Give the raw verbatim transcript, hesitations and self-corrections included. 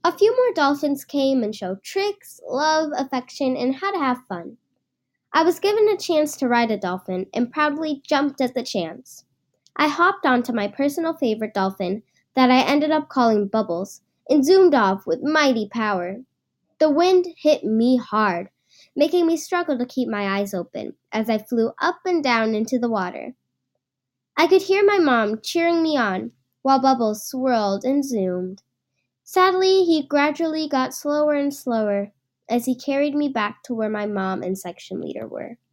A few more dolphins came and showed tricks, love, affection, and how to have fun. I was given a chance to ride a dolphin and proudly jumped at the chance. I hopped onto my personal favorite dolphin that I ended up calling Bubbles and zoomed off with mighty power. The wind hit me hard, making me struggle to keep my eyes open as I flew up and down into the water. I could hear my mom cheering me on while Bubbles swirled and zoomed. Sadly, he gradually got slower and slower as he carried me back to where my mom and section leader were.